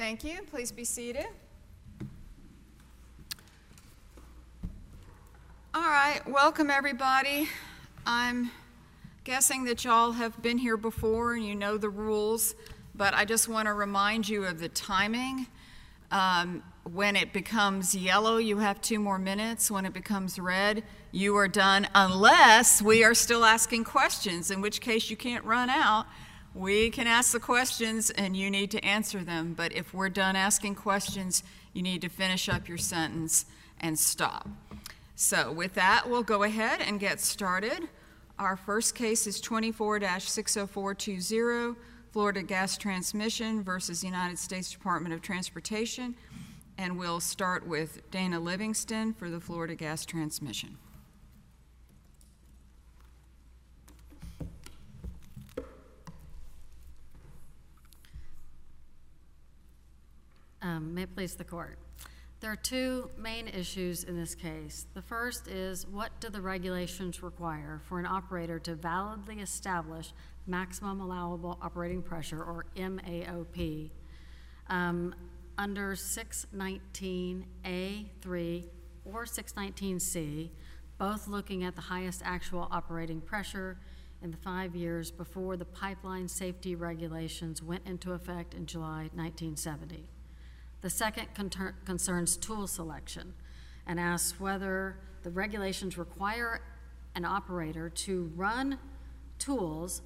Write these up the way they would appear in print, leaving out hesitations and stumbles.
Thank you. Please be seated. All right, welcome everybody. I'm guessing that y'all have been here before and you know the rules, but I just want to remind you of the timing. When it becomes yellow, you have 2 more minutes. When it becomes red, you are done, unless we are still asking questions, in which case you can't run out. We can ask the questions and you need to answer them, but if we're done asking questions, you need to finish up your sentence and stop. So with that, we'll go ahead and get started. Our first case is 24-60420, Florida Gas Transmission versus United States Department of Transportation. And we'll start with Dana Livingston for the Florida Gas Transmission. May it please the court. There are 2 main issues in this case. The first is, what do the regulations require for an operator to validly establish maximum allowable operating pressure, or MAOP, under 619A3 or 619C, both looking at the highest actual operating pressure in the 5 years before the pipeline safety regulations went into effect in July 1970. The second concerns tool selection and asks whether the regulations require an operator to run tools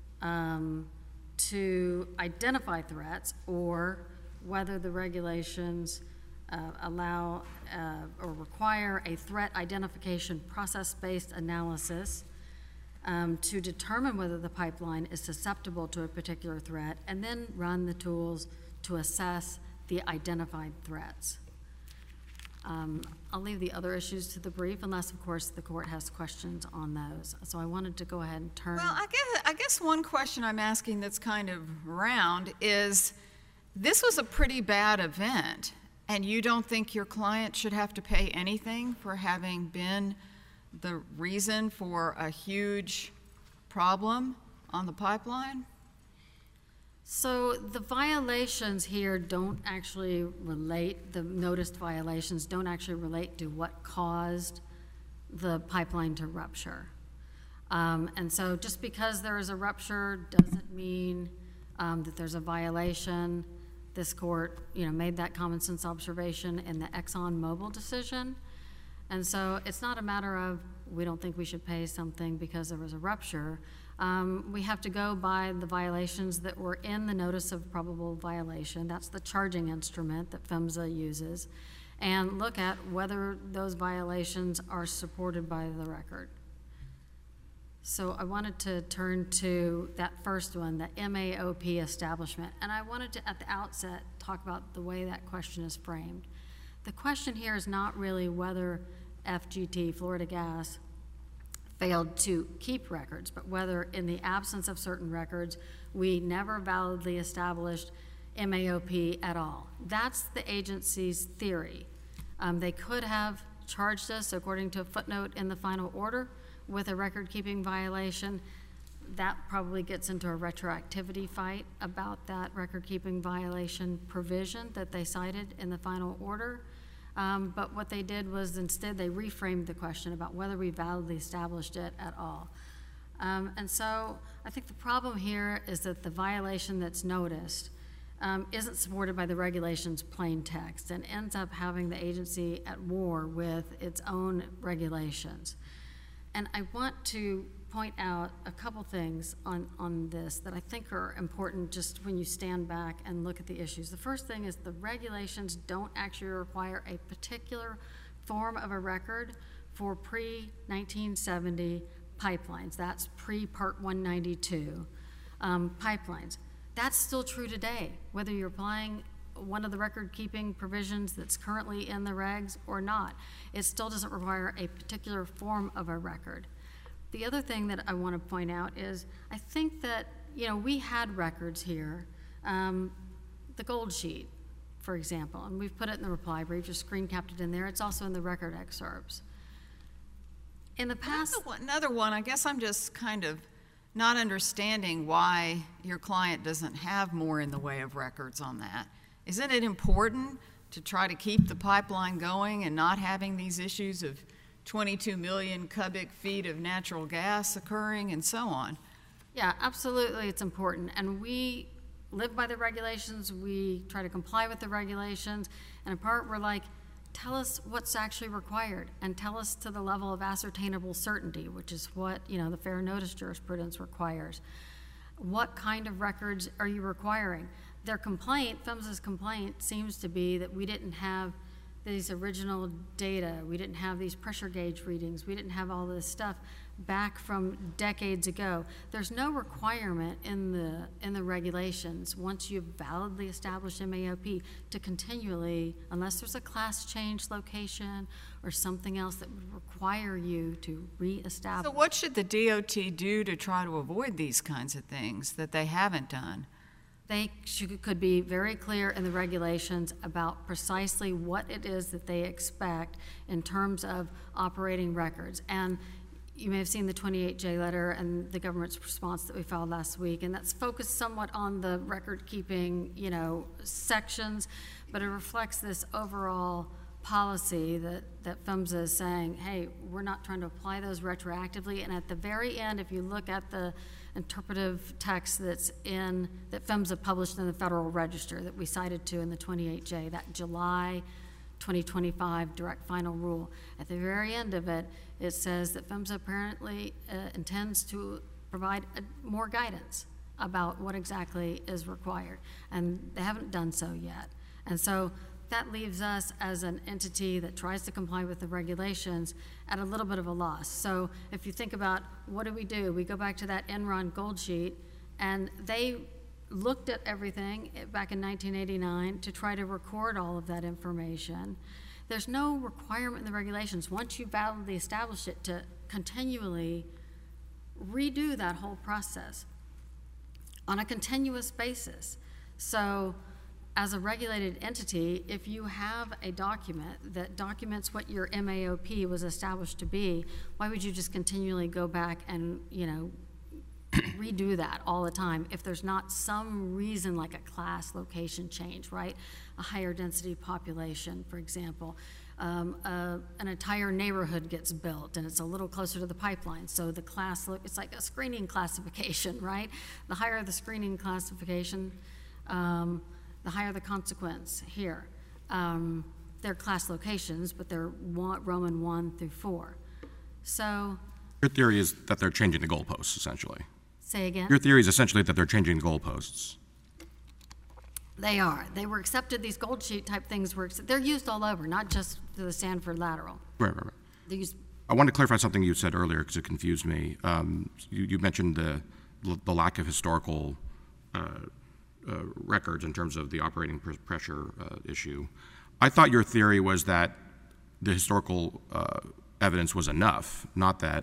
to identify threats, or whether the regulations allow or require a threat identification process-based analysis to determine whether the pipeline is susceptible to a particular threat, and then run the tools to assess the identified threats. I'll leave the other issues to the brief, unless, of course, the court has questions on those. So I wanted to go ahead and turn. Well, I guess one question I'm asking that's kind of round is, this was a pretty bad event, and you don't think your client should have to pay anything for having been the reason for a huge problem on the pipeline? So the violations here don't actually relate, the noticed violations don't actually relate to what caused the pipeline to rupture. And so just because there is a rupture doesn't mean that there's a violation. This court, made that common sense observation in the ExxonMobil decision. And so it's not a matter of, we don't think we should pay something because there was a rupture. We have to go by the violations that were in the notice of probable violation. That's the charging instrument that PHMSA uses, and look at whether those violations are supported by the record. So I wanted to turn to that first one, the MAOP establishment, and I wanted to, at the outset, talk about the way that question is framed. The question here is not really whether FGT, Florida Gas, failed to keep records, but whether in the absence of certain records, we never validly established MAOP at all. That's the agency's theory. They could have charged us, according to a footnote in the final order, with a record-keeping violation. That probably gets into a retroactivity fight about that record-keeping violation provision that they cited in the final order. But what they did was, instead, they reframed the question about whether we validly established it at all. And so I think the problem here is that the violation that's noticed isn't supported by the regulation's plain text and ends up having the agency at war with its own regulations. And I want to point out a couple things on this that I think are important just when you stand back and look at the issues. The first thing is the regulations don't actually require a particular form of a record for pre-1970 pipelines. That's pre-Part 192 pipelines. That's still true today, whether you're applying one of the record-keeping provisions that's currently in the regs or not. It still doesn't require a particular form of a record. The other thing that I want to point out is, I think that, we had records here, the gold sheet, for example, and we've put it in the reply brief, just screen capped it in there. It's also in the record excerpts. In the past... Another one, I guess I'm just kind of not understanding why your client doesn't have more in the way of records on that. Isn't it important to try to keep the pipeline going and not having these issues of 22 million cubic feet of natural gas occurring and so on? Yeah, absolutely, it's important. And we live by the regulations, we try to comply with the regulations, and in part, we're like, tell us what's actually required, and tell us to the level of ascertainable certainty, which is what, you know, the fair notice jurisprudence requires. What kind of records are you requiring? Their complaint, PHMSA's complaint, seems to be that we didn't have these original data, we didn't have these pressure gauge readings, we didn't have all this stuff back from decades ago. There's no requirement in the regulations, once you've validly established MAOP, to continually, unless there's a class change location or something else that would require you to reestablish. So what should the DOT do to try to avoid these kinds of things that they haven't done? They could be very clear in the regulations about precisely what it is that they expect in terms of operating records. And you may have seen the 28J letter and the government's response that we filed last week, and that's focused somewhat on the record-keeping, you know, sections, but it reflects this overall policy that PHMSA is saying, hey, we're not trying to apply those retroactively. And at the very end, if you look at the interpretive text that PHMSA published in the Federal Register that we cited to in the 28J, that July 2025 direct final rule, at the very end of it, it says that PHMSA apparently intends to provide more guidance about what exactly is required, and they haven't done so yet. And so that leaves us as an entity that tries to comply with the regulations at a little bit of a loss. So if you think about what do, we go back to that Enron gold sheet, and they looked at everything back in 1989 to try to record all of that information. There's no requirement in the regulations, once you validly establish it, to continually redo that whole process on a continuous basis. So as a regulated entity, if you have a document that documents what your MAOP was established to be, why would you just continually go back and, you know, redo that all the time if there's not some reason, like a class location change, right? A higher density population, for example. An entire neighborhood gets built and it's a little closer to the pipeline, so the class, it's like a screening classification, right? The higher the screening classification, the higher the consequence here. They're class locations, but they're Roman 1 through 4. So your theory is that they're changing the goalposts, essentially. Say again? Your theory is essentially that they're changing the goalposts. They are. They were accepted, these gold sheet type things they're used all over, not just to the Sanford lateral. Right. They're used. I wanted to clarify something you said earlier because it confused me. You mentioned the lack of historical records in terms of the operating pressure issue. I thought your theory was that the historical evidence was enough, not that.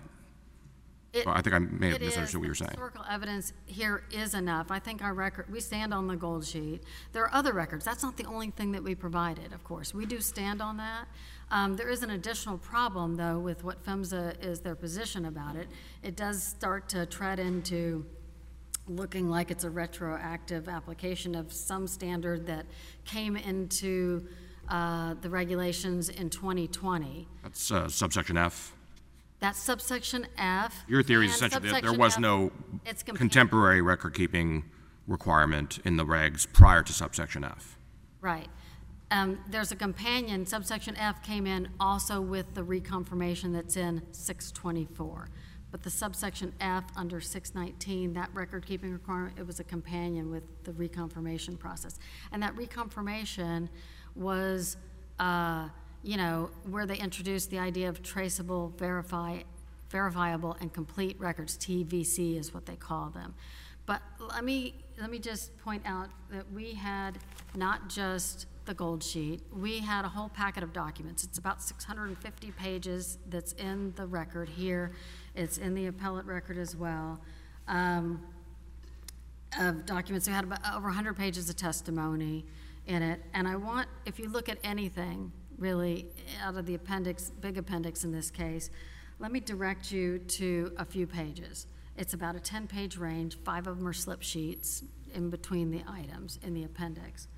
I think I may have misunderstood what you were saying. Historical evidence here is enough. I think our record, we stand on the gold sheet. There are other records. That's not the only thing that we provided, of course. We do stand on that. There is an additional problem, though, with what PHMSA is their position about it. It does start to tread into looking like it's a retroactive application of some standard that came into the regulations in 2020. That's subsection F. That's subsection F. Your theory is essentially that there was no contemporary record-keeping requirement in the regs prior to subsection F. Right. There's a companion. Subsection F came in also with the reconfirmation that's in 624. But the subsection F under 619, that record-keeping requirement, it was a companion with the reconfirmation process. And that reconfirmation was where they introduced the idea of traceable, verifiable, and complete records. TVC is what they call them. But let me just point out that we had not just the gold sheet, we had a whole packet of documents. It's about 650 pages that's in the record here. It's in the appellate record as well, of documents. We had about over 100 pages of testimony in it. And I want, if you look at anything, really, out of the appendix, big appendix in this case, let me direct you to a few pages. It's about a 10-page range. 5 of them are slip sheets in between the items in the appendix.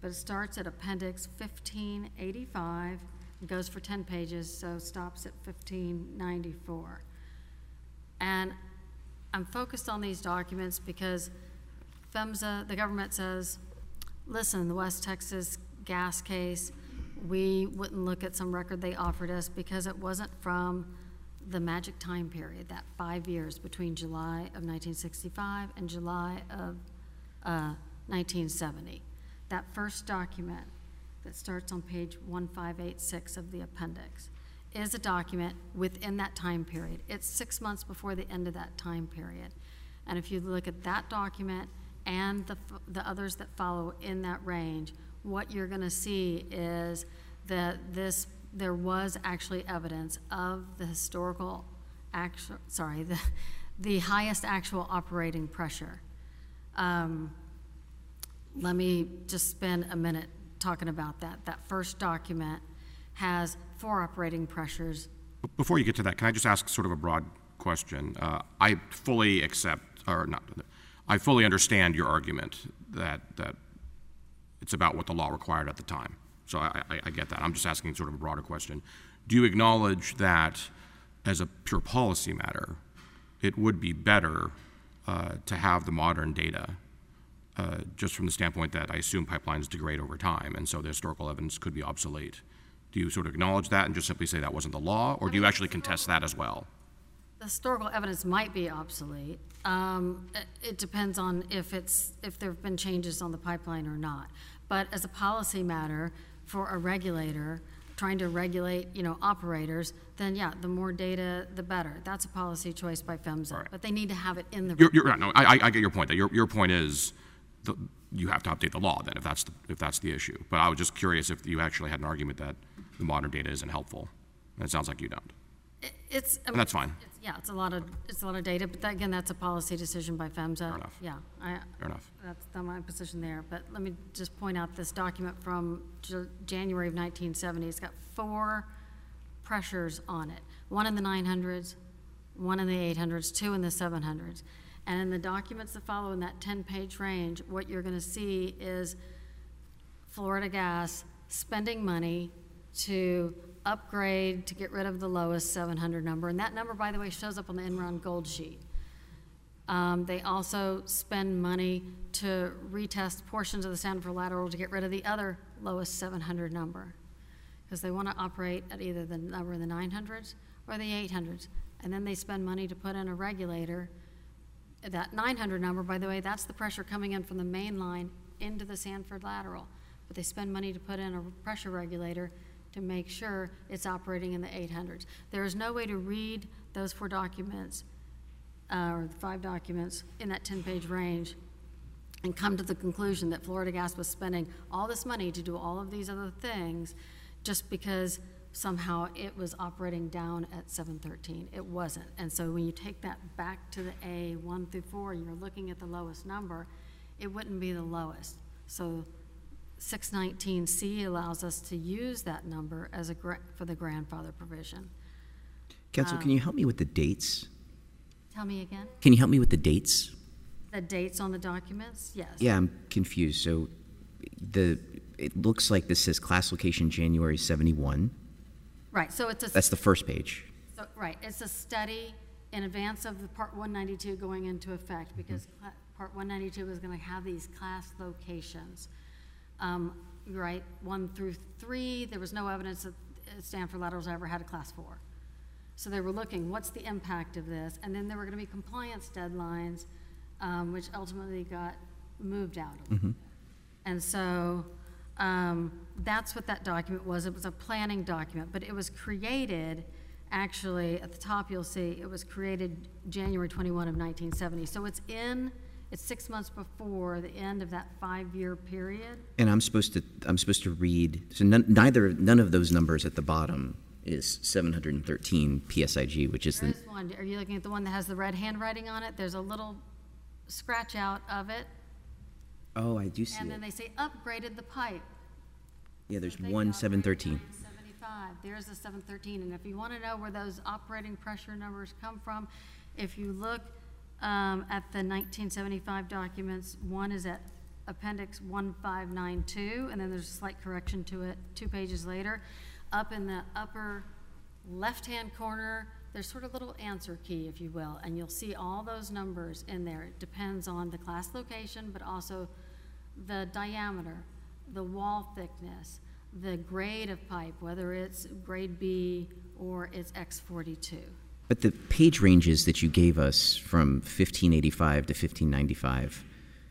but it starts at Appendix 1585, it goes for 10 pages, so stops at 1594. And I'm focused on these documents because PHMSA, the government says, listen, the West Texas gas case, we wouldn't look at some record they offered us because it wasn't from the magic time period, that 5 years between July of 1965 and July of 1970. That first document that starts on page 1586 of the appendix is a document within that time period. It's 6 months before the end of that time period. And if you look at that document and the others that follow in that range, what you're going to see is that there was actually evidence of the historical the highest actual operating pressure. Let me just spend a minute talking about that. That first document has 4 operating pressures. Before you get to that, can I just ask sort of a broad question? I fully I fully understand your argument that it's about what the law required at the time. So I get that. I'm just asking sort of a broader question. Do you acknowledge that as a pure policy matter, it would be better to have the modern data, just from the standpoint that I assume pipelines degrade over time, and so the historical evidence could be obsolete? Do you sort of acknowledge that and just simply say that wasn't the law, or do you actually contest that as well? The historical evidence might be obsolete. It depends on if there have been changes on the pipeline or not. But as a policy matter, for a regulator trying to regulate, operators, then yeah, the more data, the better. That's a policy choice by PHMSA, right. But they need to have it in the. I get your point. That your point is you have to update the law then, if that's the issue. But I was just curious if you actually had an argument that the modern data isn't helpful. And it sounds like you don't. And that's fine. It's a lot of data, but again, that's a policy decision by PHMSA. Fair enough. Yeah, fair enough. That's my position there. But let me just point out this document from January of 1970. It's got 4 pressures on it. 1 in the 900s, 1 in the 800s, 2 in the 700s. And in the documents that follow in that 10-page range, what you're going to see is Florida Gas spending money to upgrade to get rid of the lowest 700 number. And that number, by the way, shows up on the Enron Gold Sheet. They also spend money to retest portions of the Sanford lateral to get rid of the other lowest 700 number, because they want to operate at either the number in the 900s or the 800s. And then they spend money to put in a regulator. That 900 number, by the way, that's the pressure coming in from the main line into the Sanford lateral. But they spend money to put in a pressure regulator to make sure it's operating in the 800s. There is no way to read those 4 documents, or 5 documents in that 10-page range and come to the conclusion that Florida Gas was spending all this money to do all of these other things just because somehow it was operating down at 713. It wasn't. And so when you take that back to the A 1 through 4 and you're looking at the lowest number, it wouldn't be the lowest. So 619C allows us to use that number as for the grandfather provision. Counsel, can you help me with the dates? Tell me again? Can you help me with the dates? The dates on the documents? Yes. Yeah, I'm confused. So it looks like this says class location January 71. Right, so that's the first page. So, right, it's a study in advance of the Part 192 going into effect, because Part 192 is going to have these class locations. Right, 1 through 3, there was no evidence that Sanford laterals ever had a class 4. So they were looking, what's the impact of this? And then there were going to be compliance deadlines, which ultimately got moved out a little bit. And so that's what that document was. It was a planning document, but it was created, actually, at the top you'll see, it was created January 21 of 1970. So it's 6 months before the end of that 5-year period. And I'm supposed to read. So none of those numbers at the bottom is 713 PSIG, which is there is one. Are you looking at the one that has the red handwriting on it? There's a little scratch out of it. Oh, I do see it. And then they say upgraded the pipe. Yeah, there's one 713. 975. There's a 713. And if you want to know where those operating pressure numbers come from, if you look at the 1975 documents, one is at Appendix 1592, and then there's a slight correction to it 2 pages later. Up in the upper left-hand corner, there's sort of a little answer key, if you will, and you'll see all those numbers in there. It depends on the class location, but also the diameter, the wall thickness, the grade of pipe, whether it's grade B or it's X42. But the page ranges that you gave us from 1585 to 1595,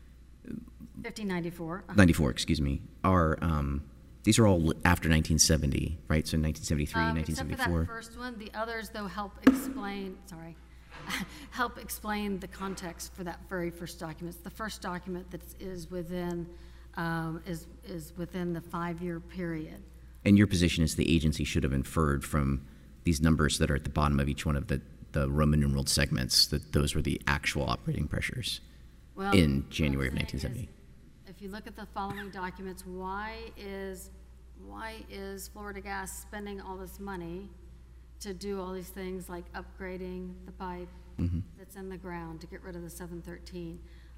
1594. 94, excuse me, are these are all after 1970, right? So 1973, 1974. Except for that first one, the others though help explain. Help explain the context for that very first document. It's the first document that is within within the 5-year period. And your position is the agency should have inferred from these numbers that are at the bottom of each one of the Roman numeral segments that those were the actual operating pressures in January of 1970. If you look at the following documents, why is Florida Gas spending all this money to do all these things like upgrading the pipe that's in the ground to get rid of the 713,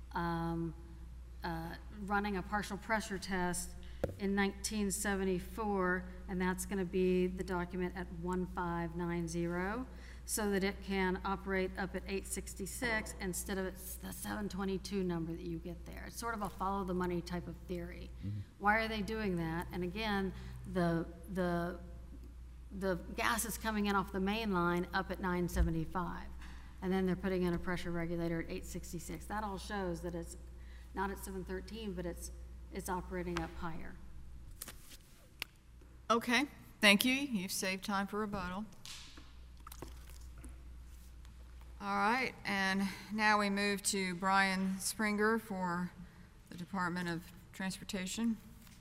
running a partial pressure test in 1974, and that's going to be the document at 1590, so that it can operate up at 866 instead of it's the 722 number that you get there. It's sort of a follow the money type of theory. Why are they doing that? And again, the gas is coming in off the main line up at 975, and then they're putting in a pressure regulator at 866. That all shows that it's not at 713, but it's operating up higher. Okay, thank you. You've saved time for rebuttal. All right, and now we move to Brian Springer for the Department of Transportation.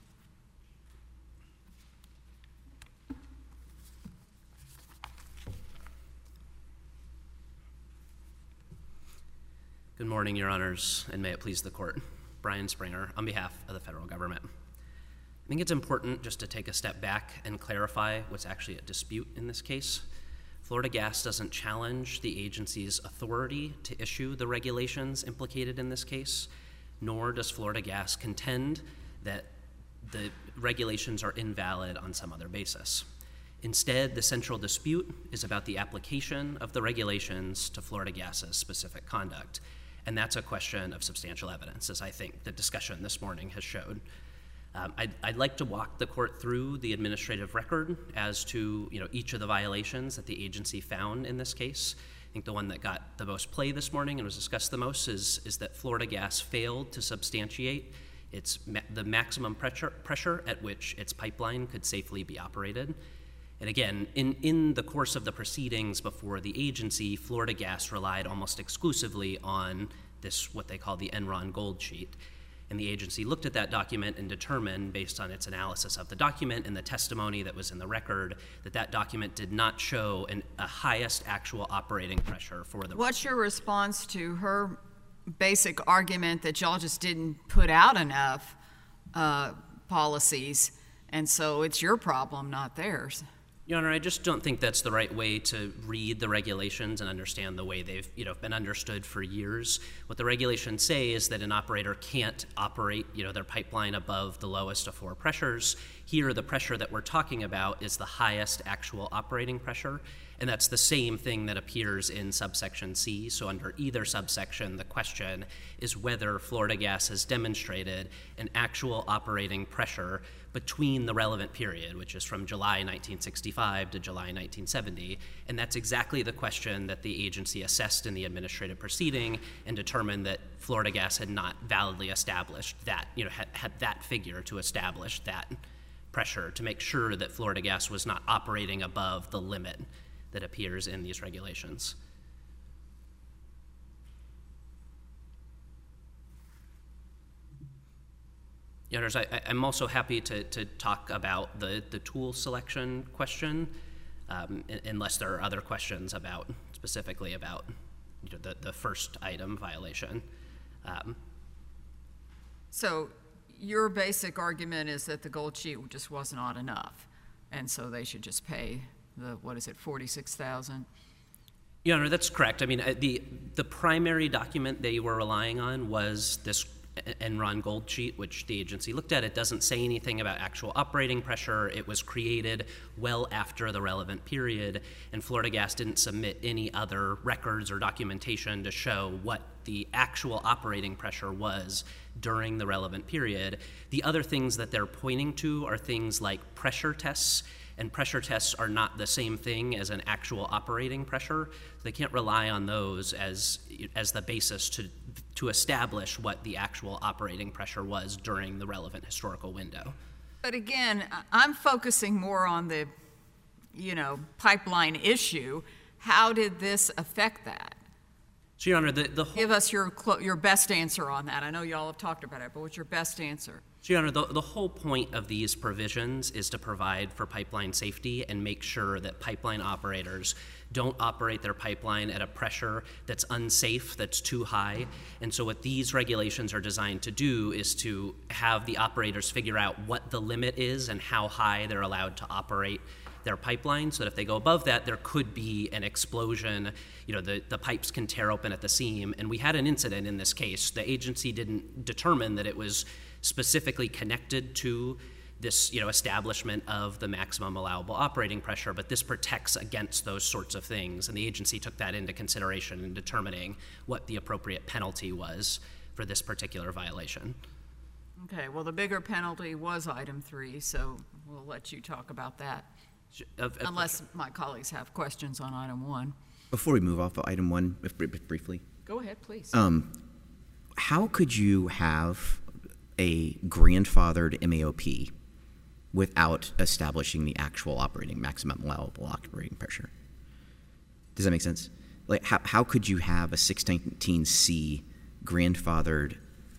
Good morning, Your Honors, and may it please the Court. Brian Springer on behalf of the federal government. I think it's important just to take a step back and clarify what's actually at dispute in this case. Florida Gas doesn't challenge the agency's authority to issue the regulations implicated in this case, nor does Florida Gas contend that the regulations are invalid on some other basis. Instead, the central dispute is about the application of the regulations to Florida Gas's specific conduct. And that's a question of substantial evidence, as I think the discussion this morning has showed. I'd like to walk the court through the administrative record as to each of the violations that the agency found in this case. I think the one that got the most play this morning and was discussed the most is that Florida Gas failed to substantiate the maximum pressure at which its pipeline could safely be operated. And again, in the course of the proceedings before the agency, Florida Gas relied almost exclusively on this, what they call the Enron Gold Sheet. And the agency looked at that document and determined, based on its analysis of the document and the testimony that was in the record, that that document did not show a highest actual operating pressure for the... What's your response to her basic argument that y'all just didn't put out enough policies, and so it's your problem, not theirs? Your Honor, I just don't think that's the right way to read the regulations and understand the way they've been understood for years. What the regulations say is that an operator can't operate their pipeline above the lowest of 4 pressures. Here, the pressure that we're talking about is the highest actual operating pressure, and that's the same thing that appears in subsection C. So under either subsection, the question is whether Florida Gas has demonstrated an actual operating pressure between the relevant period, which is from July 1965 to July 1970. And that's exactly the question that the agency assessed in the administrative proceeding and determined that Florida Gas had not validly established that, had that figure to establish that pressure, to make sure that Florida Gas was not operating above the limit that appears in these regulations. Your Honors, I'm also happy to talk about the tool selection question, unless there are other questions specifically about the first item violation. So your basic argument is that the gold sheet just was not enough, and so they should just pay the, $46,000? Your Honor, that's correct. I mean, the primary document they were relying on was this Enron Gold Sheet, which the agency looked at, it doesn't say anything about actual operating pressure. It was created well after the relevant period, and Florida Gas didn't submit any other records or documentation to show what the actual operating pressure was during the relevant period. The other things that they're pointing to are things like pressure tests, and pressure tests are not the same thing as an actual operating pressure. So they can't rely on those as the basis to establish what the actual operating pressure was during the relevant historical window. But again, I'm focusing more on the, pipeline issue. How did this affect that? So, Your Honor, the whole... Give us your best answer on that. I know y'all have talked about it, but what's your best answer? So, Your Honor, the whole point of these provisions is to provide for pipeline safety and make sure that pipeline operators don't operate their pipeline at a pressure that's unsafe, that's too high. And so what these regulations are designed to do is to have the operators figure out what the limit is and how high they're allowed to operate their pipeline, so that if they go above that, there could be an explosion. The pipes can tear open at the seam. And we had an incident in this case. The agency didn't determine that it was specifically connected to this, establishment of the maximum allowable operating pressure, but this protects against those sorts of things. And the agency took that into consideration in determining what the appropriate penalty was for this particular violation. Okay, well, the bigger penalty was item 3, so we'll let you talk about that. Unless my colleagues have questions on item 1. Before we move off of item 1, briefly. Go ahead, please. How could you have a grandfathered MAOP without establishing the actual maximum allowable operating pressure? Does that make sense? Like, how could you have a 619C grandfathered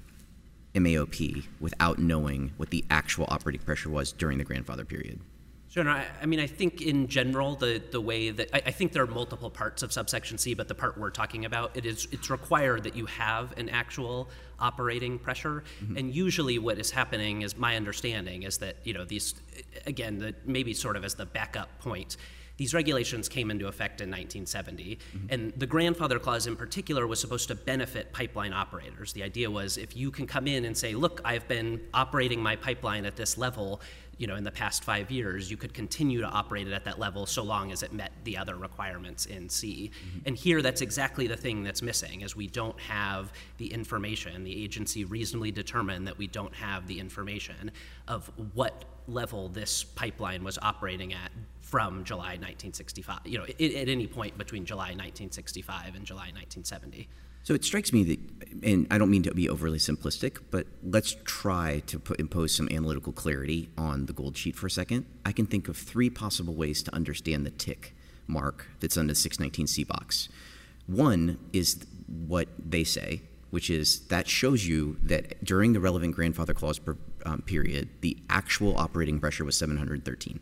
MAOP without knowing what the actual operating pressure was during the grandfather period? Sure. I think in general, the way that I think there are multiple parts of subsection C, but the part we're talking about, it's required that you have an actual operating pressure. Mm-hmm. And usually what is happening, is my understanding, is that, these, again, maybe sort of as the backup point, these regulations came into effect in 1970, mm-hmm. and the grandfather clause in particular was supposed to benefit pipeline operators. The idea was, if you can come in and say, look, I've been operating my pipeline at this level, in the past 5 years, you could continue to operate it at that level so long as it met the other requirements in C. Mm-hmm. And here, that's exactly the thing that's missing, is we don't have the information. The agency reasonably determined that we don't have the information of what level this pipeline was operating at from July 1965, at any point between July 1965 and July 1970. So it strikes me that, and I don't mean to be overly simplistic, but let's try to impose some analytical clarity on the Gold Sheet for a second. I can think of 3 possible ways to understand the tick mark that's on the 619C box. One is what they say, which is that shows you that during the relevant grandfather clause period, the actual operating pressure was 713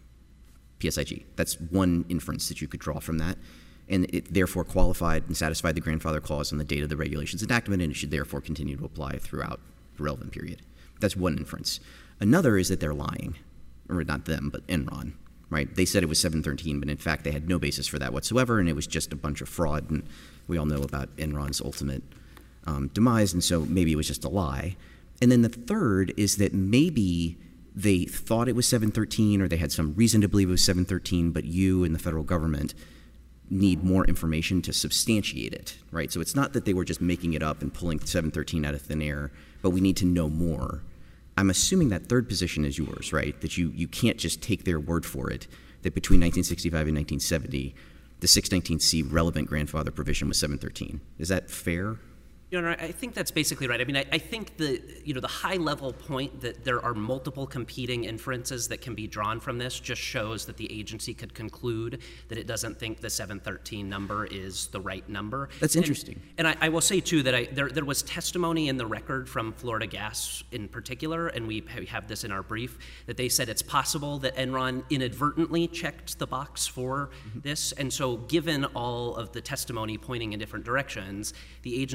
PSIG. That's one inference that you could draw from that. And it therefore qualified and satisfied the grandfather clause on the date of the regulations enactment, and it should therefore continue to apply throughout the relevant period. That's one inference. Another is that they're lying, or not them, but Enron, right? They said it was 713, but in fact they had no basis for that whatsoever, and it was just a bunch of fraud, and we all know about Enron's ultimate demise, and so maybe it was just a lie. And then the third is that maybe they thought it was 713, or they had some reason to believe it was 713, but you and the federal government need more information to substantiate it, right? So it's not that they were just making it up and pulling 713 out of thin air, but we need to know more. I'm assuming that third position is yours, right? That you can't just take their word for it, that between 1965 and 1970, the 619C relevant grandfather provision was 713. Is that fair? I think that's basically right. I mean, I think the high-level point that there are multiple competing inferences that can be drawn from this just shows that the agency could conclude that it doesn't think the 713 number is the right number. That's interesting. And I will say, too, that there was testimony in the record from Florida Gas in particular, and we have this in our brief, that they said it's possible that Enron inadvertently checked the box for this. And so given all of the testimony pointing in different directions, the agency, again,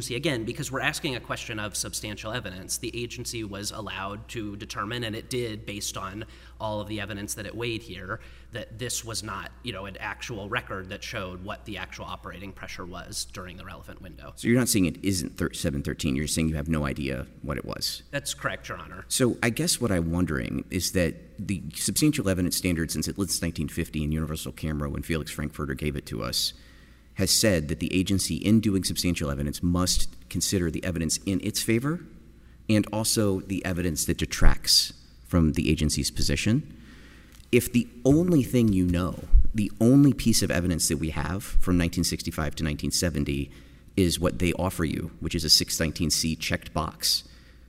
because we're asking a question of substantial evidence, the agency was allowed to determine, and it did based on all of the evidence that it weighed here, that this was not, an actual record that showed what the actual operating pressure was during the relevant window. So you're not saying it isn't 713, you're saying you have no idea what it was? That's correct, Your Honor. So I guess what I'm wondering is that the substantial evidence standard since at least 1950 in Universal Camera, when Felix Frankfurter gave it to us, has said that the agency, in doing substantial evidence, must consider the evidence in its favor and also the evidence that detracts from the agency's position. If the only thing you know, the only piece of evidence that we have from 1965 to 1970 is what they offer you, which is a 619C checked box,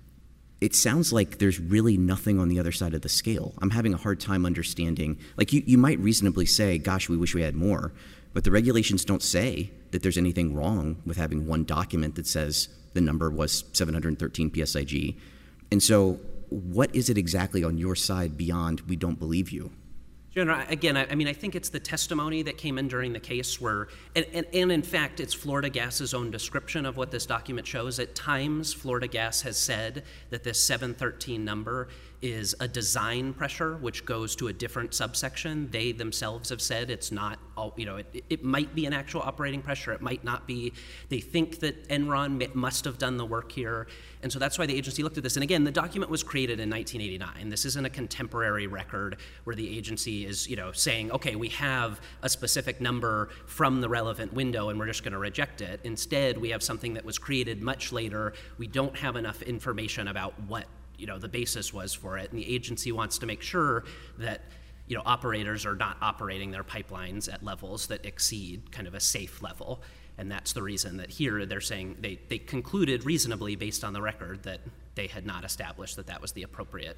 it sounds like there's really nothing on the other side of the scale. I'm having a hard time understanding. Like, you might reasonably say, gosh, we wish we had more, but the regulations don't say that there's anything wrong with having one document that says the number was 713 PSIG. And so what is it exactly on your side beyond we don't believe you? General, again, I think it's the testimony that came in during the case where, and in fact, it's Florida Gas's own description of what this document shows. At times, Florida Gas has said that this 713 number is a design pressure, which goes to a different subsection. They themselves have said it's not, it might be an actual operating pressure, it might not be. They think that Enron must have done the work here. And so that's why the agency looked at this. And again, the document was created in 1989. This isn't a contemporary record where the agency is, saying, okay, we have a specific number from the relevant window and we're just going to reject it. Instead, we have something that was created much later. We don't have enough information about what the basis was for it, and the agency wants to make sure that operators are not operating their pipelines at levels that exceed kind of a safe level. And that's the reason that here they're saying they concluded reasonably based on the record that they had not established that that was the appropriate,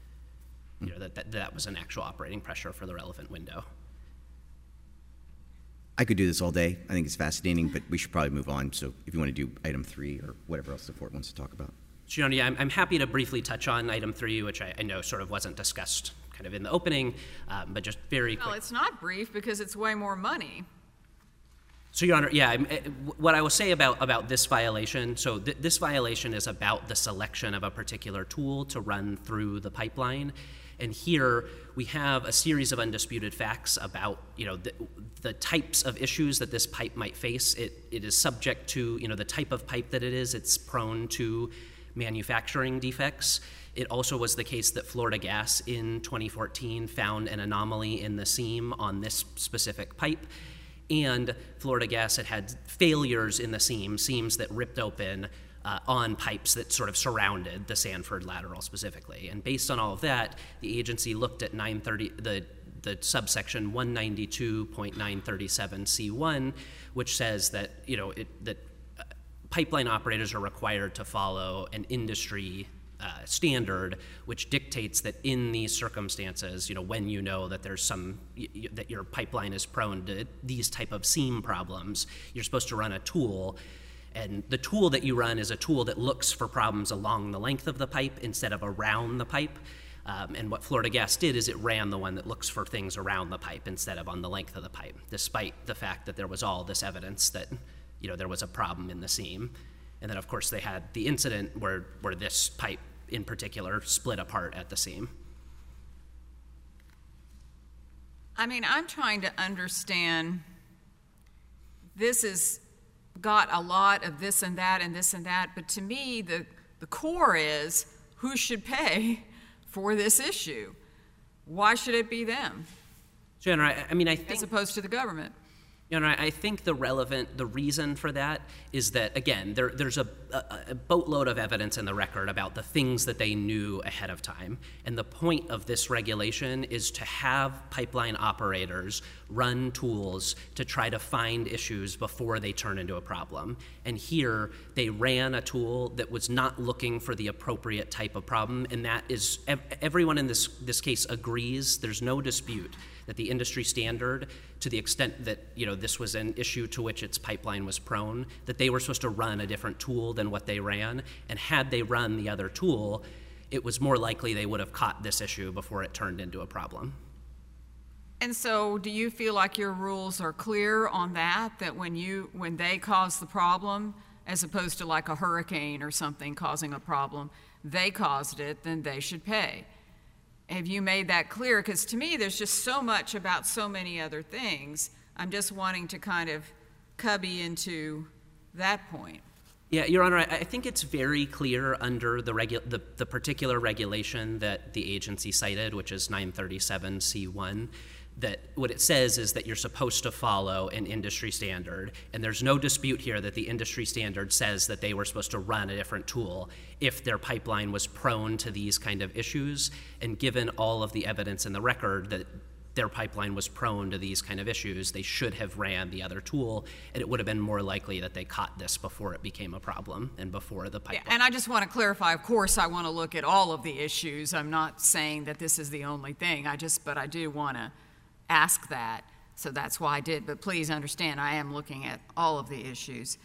that was an actual operating pressure for the relevant window. I could do this all day. I think it's fascinating, but we should probably move on. So if you want to do item 3 or whatever else the court wants to talk about. Gianni, I'm happy to briefly touch on item 3, which I know sort of wasn't discussed kind of in the opening, but just very quick. Well, it's not brief because it's way more money. So, Your Honor, what I will say about this violation, so this violation is about the selection of a particular tool to run through the pipeline. And here we have a series of undisputed facts about, the types of issues that this pipe might face. It is subject to, the type of pipe that it is. It's prone to manufacturing defects. It also was the case that Florida Gas in 2014 found an anomaly in the seam on this specific pipe. And Florida Gas had failures in the seams that ripped open on pipes that sort of surrounded the Sanford lateral specifically. And based on all of that, the agency looked at the subsection 192.937C1, which says that, that pipeline operators are required to follow an industry standard, which dictates that in these circumstances, when you know that there's that your pipeline is prone to these type of seam problems, you're supposed to run a tool. And the tool that you run is a tool that looks for problems along the length of the pipe instead of around the pipe. And what Florida Gas did is it ran the one that looks for things around the pipe instead of on the length of the pipe, despite the fact that there was all this evidence that there was a problem in the seam. And then, of course, they had the incident where this pipe in particular split apart at the seam. I'm trying to understand, this has got a lot of this and that and this and that, but to me, the core is who should pay for this issue? Why should it be them? Jenna, I think, as opposed to the government. I think the reason for that is that, again, there's a boatload of evidence in the record about the things that they knew ahead of time. And the point of this regulation is to have pipeline operators run tools to try to find issues before they turn into a problem. And here, they ran a tool that was not looking for the appropriate type of problem, and that is, everyone in this case agrees, there's no dispute that the industry standard, to the extent that this was an issue to which its pipeline was prone, that they were supposed to run a different tool than what they ran. And had they run the other tool, it was more likely they would have caught this issue before it turned into a problem. And so do you feel like your rules are clear on that when they cause the problem, as opposed to like a hurricane or something causing a problem. They caused it, then they should pay. Have you made that clear? Because to me, there's just so much about so many other things. I'm just wanting to kind of cubby into that point. Yeah, Your Honor, I think it's very clear under the particular regulation that the agency cited, which is 937C1, that what it says is that you're supposed to follow an industry standard, and there's no dispute here that the industry standard says that they were supposed to run a different tool if their pipeline was prone to these kind of issues, and given all of the evidence in the record that their pipeline was prone to these kind of issues, they should have ran the other tool, and it would have been more likely that they caught this before it became a problem and before the pipeline. Yeah, and I just want to clarify, of course, I want to look at all of the issues. I'm not saying that this is the only thing. But I do want to ask that, so that's why I did. But please understand, I am looking at all of the issues.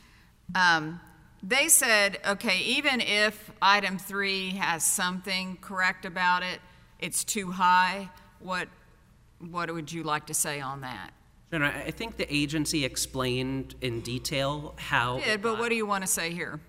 They said, okay, even if item 3 has something correct about it, it's too high. What would you like to say on that? I think the agency explained in detail how... It did, but what do you want to say here?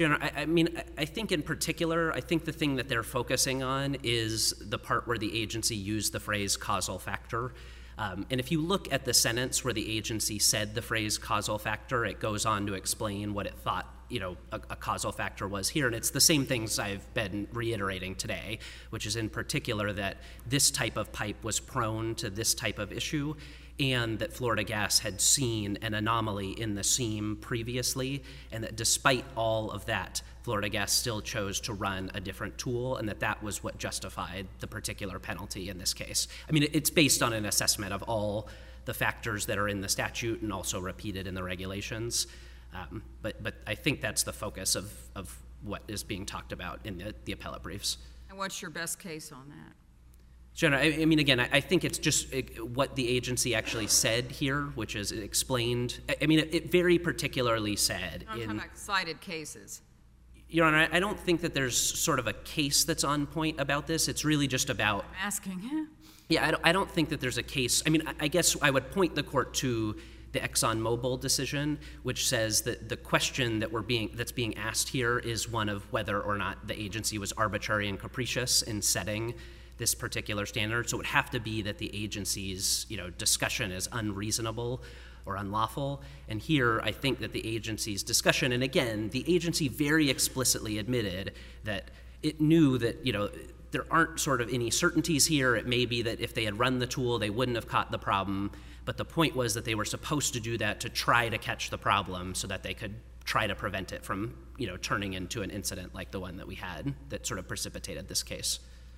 I think in particular, I think the thing that they're focusing on is the part where the agency used the phrase causal factor. And if you look at the sentence where the agency said the phrase causal factor, it goes on to explain what it thought a causal factor was here. And it's the same things I've been reiterating today, which is in particular that this type of pipe was prone to this type of issue, and that Florida Gas had seen an anomaly in the seam previously, and that despite all of that, Florida Gas still chose to run a different tool, and that was what justified the particular penalty in this case. I mean, it's based on an assessment of all the factors that are in the statute and also repeated in the regulations. But I think that's the focus of what is being talked about in the appellate briefs. And what's your best case on that? Jenna, I mean, again, I think it's just what the agency actually said here, which is it explained. I mean, it very particularly said. I'm talking about cited cases. Your Honor, I don't think that there's sort of a case that's on point about this. It's really just about. I'm asking. Yeah, I don't think that there's a case. I mean, I guess I would point the court to the ExxonMobil decision, which says that the question that's being asked here is one of whether or not the agency was arbitrary and capricious in setting this particular standard. So it would have to be that the agency's discussion is unreasonable or unlawful. And here, I think that the agency's discussion, and again, the agency very explicitly admitted that it knew that there aren't sort of any certainties here. It may be that if they had run the tool, they wouldn't have caught the problem. But the point was that they were supposed to do that to try to catch the problem so that they could try to prevent it from, turning into an incident like the one that we had that sort of precipitated this case.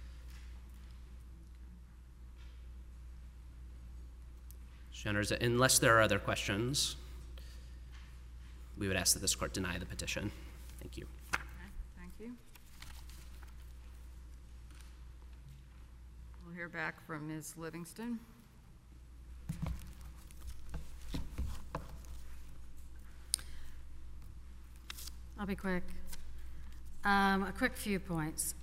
Unless there are other questions, we would ask that this court deny the petition. Thank you. Okay, thank you. We'll hear back from Ms. Livingston. I'll be quick. A quick few points.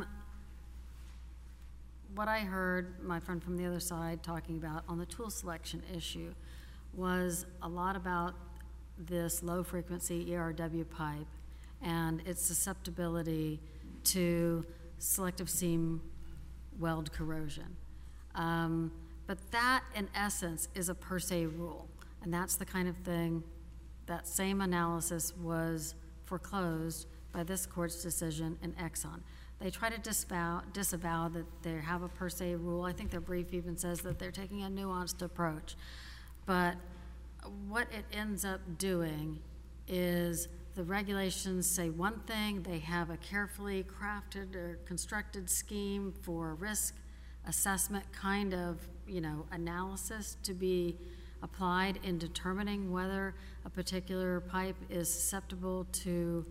What I heard my friend from the other side talking about on the tool selection issue was a lot about this low-frequency ERW pipe and its susceptibility to selective seam weld corrosion. But that, in essence, is a per se rule, and that's the kind of thing, that same analysis was foreclosed by this court's decision in Exxon. They try to disavow that they have a per se rule. I think their brief even says that they're taking a nuanced approach. But what it ends up doing is the regulations say one thing, they have a carefully crafted or constructed scheme for risk assessment kind of, analysis to be applied in determining whether a particular pipe is susceptible to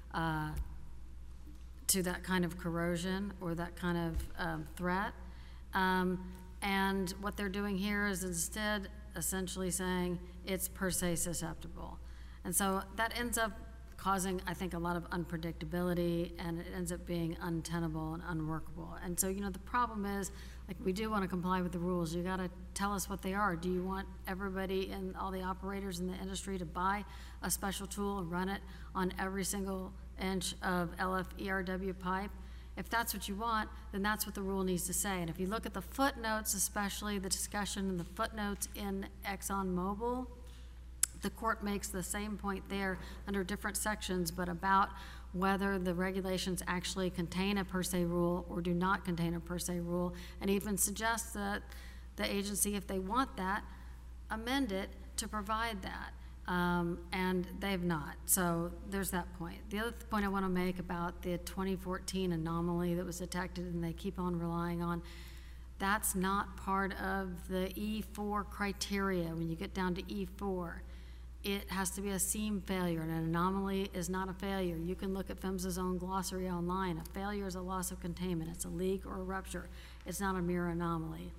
that kind of corrosion or that kind of threat. And what they're doing here is instead essentially saying it's per se susceptible. And so that ends up causing, I think, a lot of unpredictability, and it ends up being untenable and unworkable. And so, the problem is, like, we do want to comply with the rules. You got to tell us what they are. Do you want everybody and all the operators in the industry to buy a special tool and run it on every single inch of LF-ERW pipe? If that's what you want, then that's what the rule needs to say. And if you look at the footnotes, especially the discussion in the footnotes in ExxonMobil, the court makes the same point there under different sections, but about whether the regulations actually contain a per se rule or do not contain a per se rule, and even suggests that the agency, if they want that, amend it to provide that. And they've not. So there's that point. The other point I want to make about the 2014 anomaly that was detected and they keep on relying on, that's not part of the E4 criteria. When you get down to E4, it has to be a seam failure, and an anomaly is not a failure. You can look at PHMSA's own glossary online. A failure is a loss of containment. It's a leak or a rupture. It's not a mere anomaly.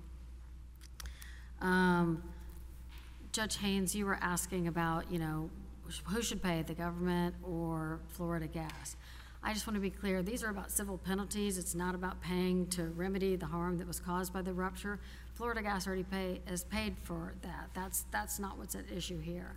Judge Haynes, you were asking about, who should pay, the government or Florida Gas? I just want to be clear, these are about civil penalties. It's not about paying to remedy the harm that was caused by the rupture. Florida Gas already has paid for that. That's not what's at issue here.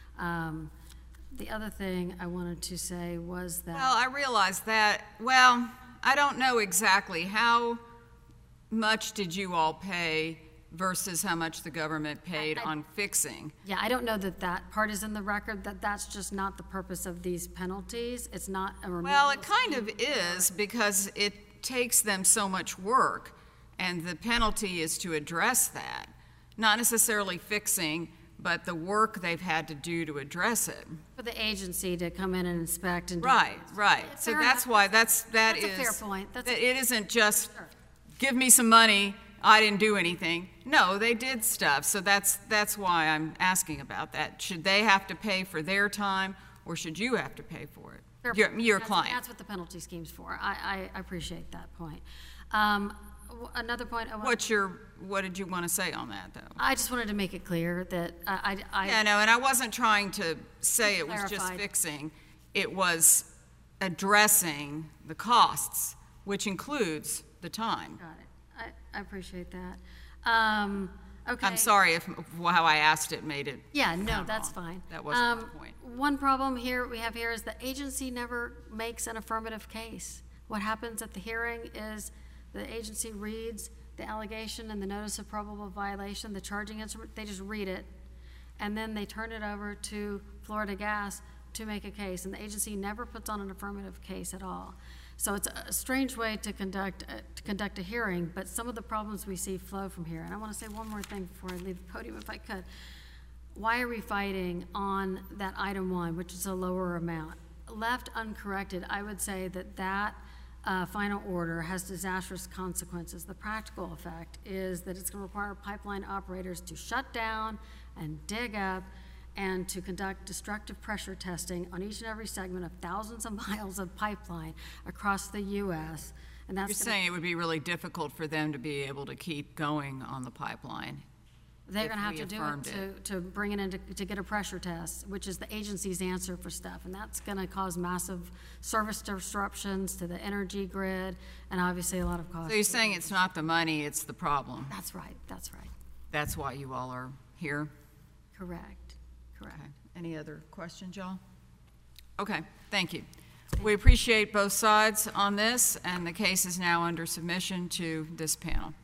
The other thing I wanted to say was that... Well, I realize that. Well, I don't know exactly. How much did you all pay versus how much the government paid on fixing? Yeah, I don't know that that part is in the record, that's just not the purpose of these penalties. It's not a removal. Well, it kind of is, because it takes them so much work, and the penalty is to address that. Not necessarily fixing, but the work they've had to do to address it. For the agency to come in and inspect and do Right. So that's why that is a fair point. It isn't just give me some money, I didn't do anything. No, they did stuff. So that's why I'm asking about that. Should they have to pay for their time, or should you have to pay for it? Your client. That's what the penalty scheme's for. I appreciate that point. Another point. What did you want to say on that, though? I just wanted to make it clear that Yeah, no, and I wasn't trying to say it was just clarified. fixing. It was addressing the costs, which includes the time. Got it. I appreciate that. Okay. I'm sorry if how I asked it made it. Yeah, no, sound that's wrong. fine. That wasn't the point. One problem we have here is the agency never makes an affirmative case. What happens at the hearing is the agency reads the allegation and the notice of probable violation, the charging instrument, they just read it, and then they turn it over to Florida Gas to make a case, and the agency never puts on an affirmative case at all. So it's a strange way to conduct a hearing, but some of the problems we see flow from here. And I want to say one more thing before I leave the podium, if I could. Why are we fighting on that item 1, which is a lower amount? Left uncorrected, I would say that final order has disastrous consequences. The practical effect is that it's going to require pipeline operators to shut down and dig up and to conduct destructive pressure testing on each and every segment of thousands of miles of pipeline across the U.S. And that's You're saying it would be really difficult for them to be able to keep going on the pipeline. they're going to have we to do affirmed it to bring it in to get a pressure test, which is the agency's answer for stuff. And that's going to cause massive service disruptions to the energy grid and obviously a lot of costs. So you're saying it's not the money, it's the problem. That's right. That's right. That's why you all are here? Correct. Correct. Okay. Any other questions, y'all? Okay, thank you. We appreciate both sides on this, and the case is now under submission to this panel.